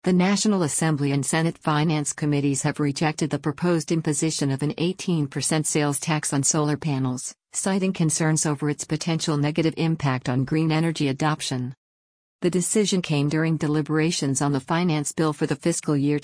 The National Assembly and Senate Finance Committees have rejected the proposed imposition of an 18% sales tax on solar panels, citing concerns over its potential negative impact on green energy adoption. The decision came during deliberations on the finance bill for the fiscal year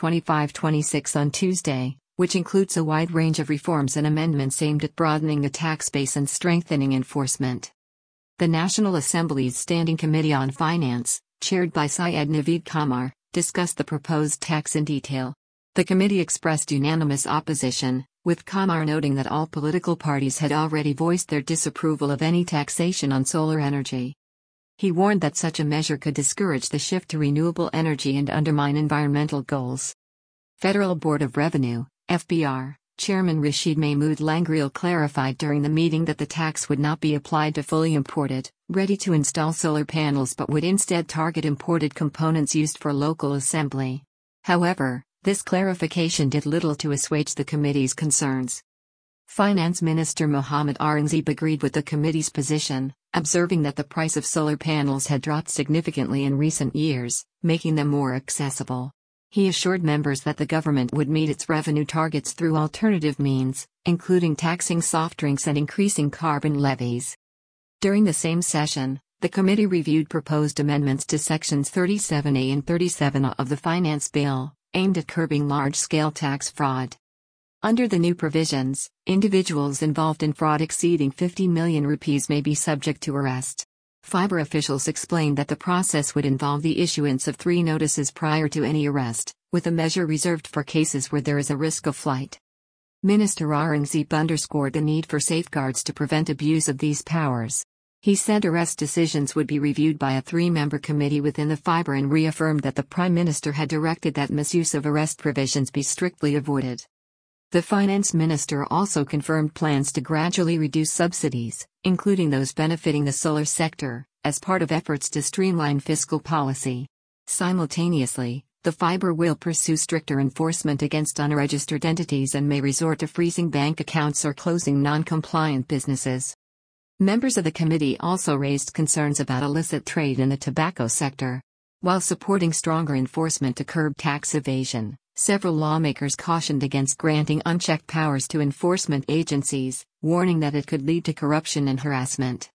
2025-26 on Tuesday, which includes a wide range of reforms and amendments aimed at broadening the tax base and strengthening enforcement. The National Assembly's Standing Committee on Finance, chaired by Syed Naveed Qamar, discussed the proposed tax in detail. The committee expressed unanimous opposition, with Qamar noting that all political parties had already voiced their disapproval of any taxation on solar energy. He warned that such a measure could discourage the shift to renewable energy and undermine environmental goals. Federal Board of Revenue, FBR, Chairman Rashid Mahmood Langreel clarified during the meeting that the tax would not be applied to fully imported, ready-to-install solar panels but would instead target imported components used for local assembly. However, this clarification did little to assuage the committee's concerns. Finance Minister Mohammad Aurangzeb agreed with the committee's position, observing that the price of solar panels had dropped significantly in recent years, making them more accessible. He assured members that the government would meet its revenue targets through alternative means, including taxing soft drinks and increasing carbon levies. During the same session, the committee reviewed proposed amendments to Sections 37A and 37A of the Finance Bill, aimed at curbing large-scale tax fraud. Under the new provisions, individuals involved in fraud exceeding 50 million rupees may be subject to arrest. FIBR officials explained that the process would involve the issuance of 3 notices prior to any arrest, with a measure reserved for cases where there is a risk of flight. Minister Aurangzeb underscored the need for safeguards to prevent abuse of these powers. He said arrest decisions would be reviewed by a 3-member committee within the FIBR and reaffirmed that the Prime Minister had directed that misuse of arrest provisions be strictly avoided. The Finance Minister also confirmed plans to gradually reduce subsidies, including those benefiting the solar sector, as part of efforts to streamline fiscal policy. Simultaneously, the FIBR will pursue stricter enforcement against unregistered entities and may resort to freezing bank accounts or closing non-compliant businesses. Members of the committee also raised concerns about illicit trade in the tobacco sector. While supporting stronger enforcement to curb tax evasion, several lawmakers cautioned against granting unchecked powers to enforcement agencies, warning that it could lead to corruption and harassment.